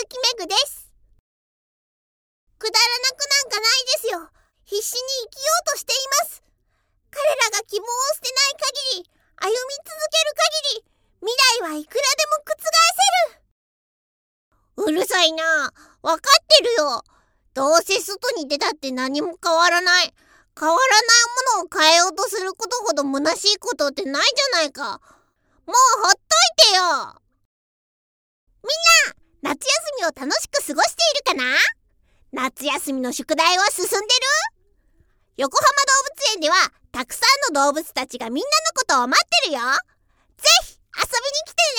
きめぐです。くだらなくなんかないですよ。必死に生きようとしています。彼らが希望を捨てない限り、歩み続ける限り、未来はいくらでも覆せる。うるさいな。わかってるよ。どうせ外に出たって何も変わらない。変わらないものを変えようとすることほど虚しいことってないじゃないか。もうほっといてよ。みんな、夏休みを楽しく過ごしているかな？夏休みの宿題は進んでる？横浜動物園ではたくさんの動物たちがみんなのことを待ってるよ。ぜひ遊びに来てね。